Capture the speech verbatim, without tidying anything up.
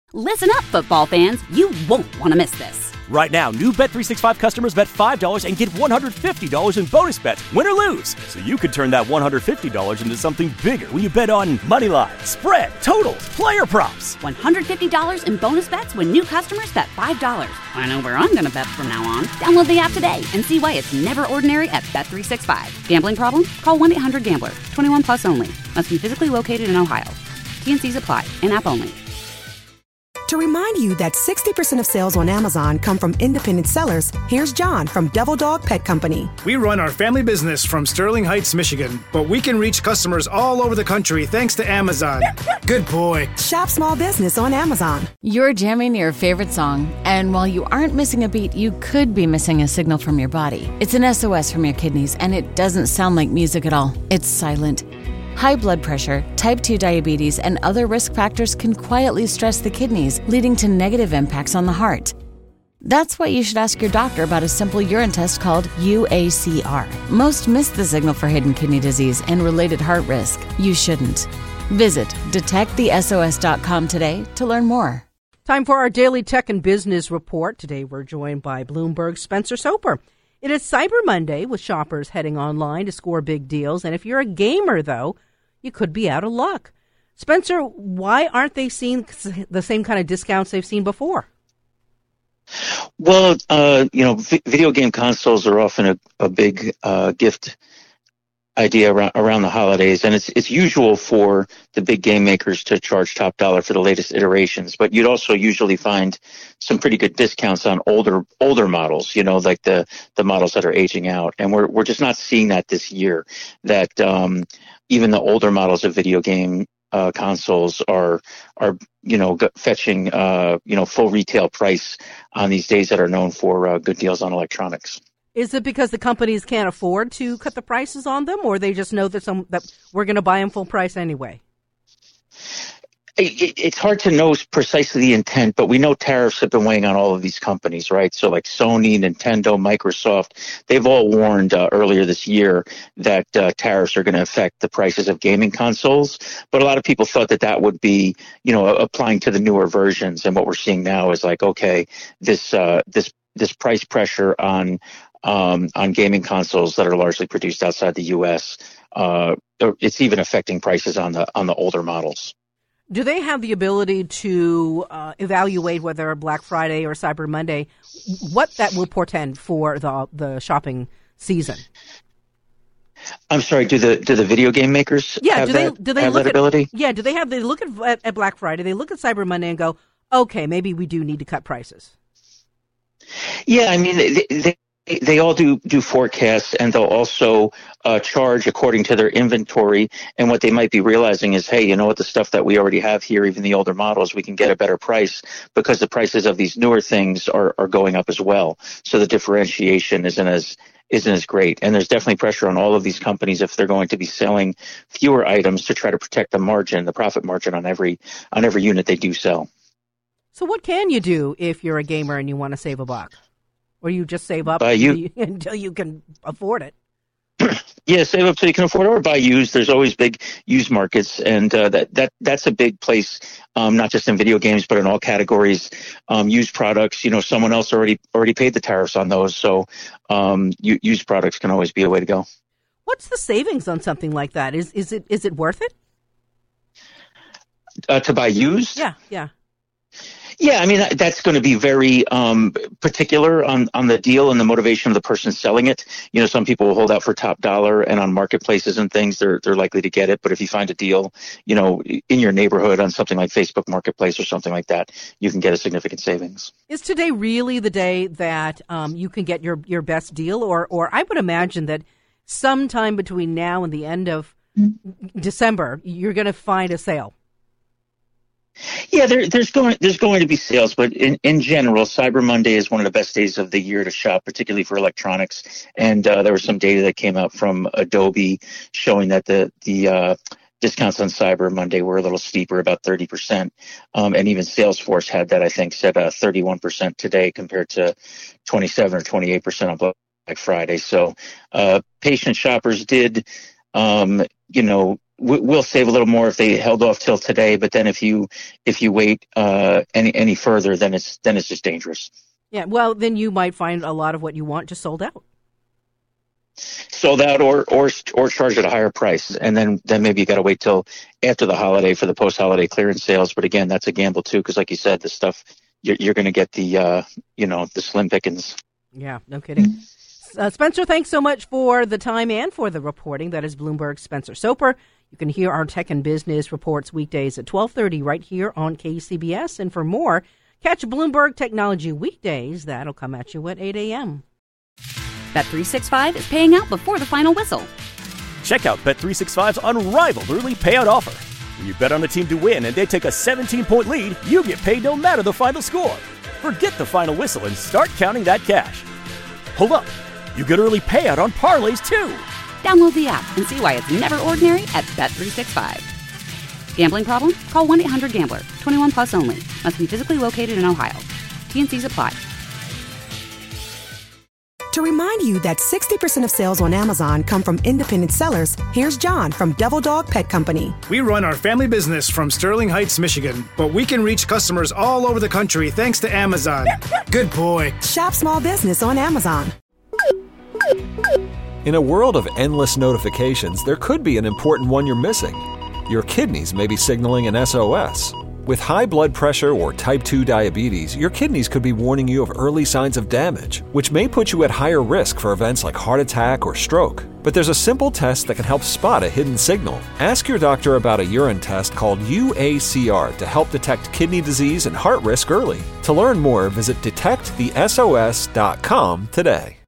Listen up, football fans. You won't want to miss this. Right now, new Bet three sixty-five customers bet five dollars and get one hundred fifty dollars in bonus bets, win or lose. So you could turn that one hundred fifty dollars into something bigger when you bet on money line, spread, totals, player props. one hundred fifty dollars in bonus bets when new customers bet five dollars. I know where I'm going to bet from now on. Download the app today and see why it's never ordinary at Bet three sixty-five. Gambling problem? Call one eight hundred gambler. twenty-one plus only. Must be physically located in Ohio. T N Cs apply. In-app only. To remind you that sixty percent of sales on Amazon come from independent sellers, here's John from Devil Dog Pet Company. We run our family business from Sterling Heights, Michigan, but we can reach customers all over the country thanks to Amazon. Good boy. Shop small business on Amazon. You're jamming your favorite song, and while you aren't missing a beat, you could be missing a signal from your body. It's an S O S from your kidneys, and it doesn't sound like music at all. It's silent. High blood pressure, type two diabetes, and other risk factors can quietly stress the kidneys, leading to negative impacts on the heart. That's why you should ask your doctor about a simple urine test called U A C R. Most miss the signal for hidden kidney disease and related heart risk. You shouldn't. Visit detect the S O S dot com today to learn more. Time for our daily tech and business report. Today we're joined by Bloomberg's Spencer Soper. It is Cyber Monday with shoppers heading online to score big deals. And if you're a gamer, though, you could be out of luck. Spencer, why aren't they seeing the same kind of discounts they've seen before? Well, uh, you know, v- video game consoles are often a, a big uh, gift idea around, around the holidays, and it's it's usual for the big game makers to charge top dollar for the latest iterations. But you'd also usually find some pretty good discounts on older older models, you know, like the the models that are aging out. And we're we're just not seeing that this year. That um, even the older models of video game uh, consoles are are you know fetching uh, you know full retail price on these days that are known for uh, good deals on electronics. Is it because the companies can't afford to cut the prices on them, or they just know that some that we're going to buy them full price anyway? It, it's hard to know precisely the intent, but we know tariffs have been weighing on all of these companies, right? So like Sony, Nintendo, Microsoft, they've all warned uh, earlier this year that uh, tariffs are going to affect the prices of gaming consoles. But a lot of people thought that that would be, you know, applying to the newer versions. And what we're seeing now is like, okay, this uh, this this price pressure on um, on gaming consoles that are largely produced outside the U S, uh, it's even affecting prices on the on the older models. Do they have the ability to uh, evaluate whether Black Friday or Cyber Monday, what that will portend for the the shopping season? I'm sorry. Do the do the video game makers yeah, have do they, that, do they have look that at, ability? Yeah. Do they have? They look at at Black Friday. They look at Cyber Monday and go, okay, maybe we do need to cut prices. Yeah, I mean, they, they they all do do forecasts, and they'll also uh, charge according to their inventory. And what they might be realizing is, hey, you know what, the stuff that we already have here, even the older models, we can get a better price because the prices of these newer things are, are going up as well. So the differentiation isn't as isn't as great. And there's definitely pressure on all of these companies if they're going to be selling fewer items to try to protect the margin, the profit margin on every on every unit they do sell. So what can you do if you're a gamer and you want to save a buck? Or you just save up Buy you- until you can afford it? Yeah, save up so you can afford it, or buy used. There's always big used markets, and uh, that that that's a big place, um, not just in video games, but in all categories. Um, used products, you know, someone else already already paid the tariffs on those, so um, u- used products can always be a way to go. What's the savings on something like that? Is is it is it worth it? Uh, to buy used? Yeah, yeah. Yeah, I mean, that's going to be very um, particular on, on the deal and the motivation of the person selling it. You know, some people will hold out for top dollar, and on marketplaces and things, they're they're likely to get it. But if you find a deal, you know, in your neighborhood on something like Facebook Marketplace or something like that, you can get a significant savings. Is today really the day that um, you can get your, your best deal? Or, or I would imagine that sometime between now and the end of December, you're going to find a sale. Yeah, there, there's going there's going to be sales, but in, in general, Cyber Monday is one of the best days of the year to shop, particularly for electronics. And uh, there was some data that came out from Adobe showing that the the uh, discounts on Cyber Monday were a little steeper, about thirty percent. Um, and even Salesforce had that, I think, said uh, thirty-one percent today compared to twenty-seven or twenty-eight percent on Black Friday. So uh, patient shoppers did, um, you know, we'll save a little more if they held off till today. But then if you if you wait uh, any any further, then it's then it's just dangerous. Yeah, well, then you might find a lot of what you want just sold out. Sold out, or or or charged at a higher price, and then then maybe you got to wait till after the holiday for the post holiday clearance sales. But again, that's a gamble too, because like you said, the stuff you're, you're going to get the uh, you know the slim pickings. Yeah, no kidding. Uh, Spencer, thanks so much for the time and for the reporting. That is Bloomberg's Spencer Soper. You can hear our Tech and Business reports weekdays at twelve thirty right here on K C B S. And for more, catch Bloomberg Technology weekdays. That'll come at you at eight a.m. Bet three sixty-five is paying out before the final whistle. Check out Bet three sixty-five's unrivaled early payout offer. When you bet on a team to win and they take a seventeen-point lead, you get paid no matter the final score. Forget the final whistle and start counting that cash. Hold up. You get early payout on parlays, too. Download the app and see why it's never ordinary at Bet three sixty-five. Gambling problem? Call one eight hundred gambler. twenty-one plus only. Must be physically located in Ohio. T N Cs apply. To remind you that sixty percent of sales on Amazon come from independent sellers, here's John from Devil Dog Pet Company. We run our family business from Sterling Heights, Michigan, but we can reach customers all over the country thanks to Amazon. Good boy. Shop small business on Amazon. In a world of endless notifications, there could be an important one you're missing. Your kidneys may be signaling an S O S. With high blood pressure or type two diabetes, your kidneys could be warning you of early signs of damage, which may put you at higher risk for events like heart attack or stroke. But there's a simple test that can help spot a hidden signal. Ask your doctor about a urine test called U A C R to help detect kidney disease and heart risk early. To learn more, visit detect the S O S dot com today.